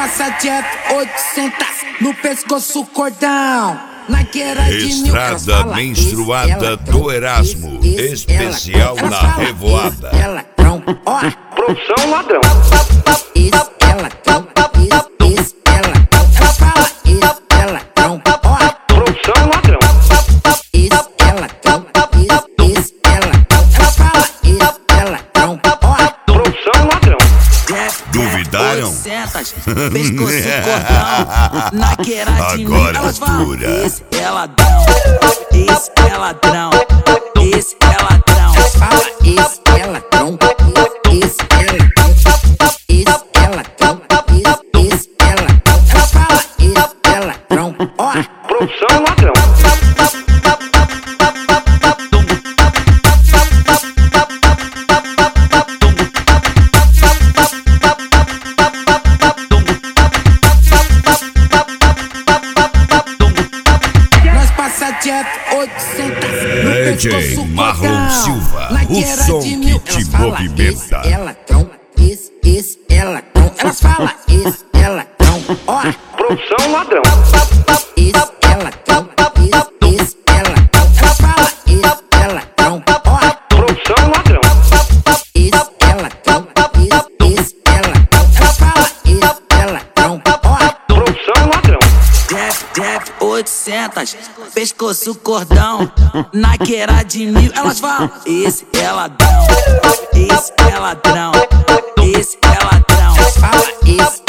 passa de F800 no pescoço cordão. Estrada menstruada do Erasmo, especial na Revoada. Produção ladrão. Produção ladrão. Produção ladrão. Duvidaram? Pescoço cordão, na queradinha. Agora Elas falam, dura. esse é ladrão, esse é ladrão, esse é ladrão. Fala, esse é ladrão, esse é ladrão, esse é ladrão, esse é ladrão. Ela fala, esse é ladrão, ó. Produção ladrão. Nós passa de F800 no pescoço Marlon cordão. Silva, Na o guerra som de mil, que te elas falam, movimenta. Esse é ladrão, esse é ladrão. Elas falam, esse é ladrão, ó. Produção ladrão. Esse é ladrão, esse é ladrão. Elas falam, esse é ladrão, ó. Produção ladrão. Esse é ladrão, esse é ladrão. Elas falam, esse é ladrão, ó. Produção ladrão. Jeff 800, pescoço cordão, na queradinha. Elas falam, esse é ladrão, esse é ladrão, esse é ladrão. Fala, esse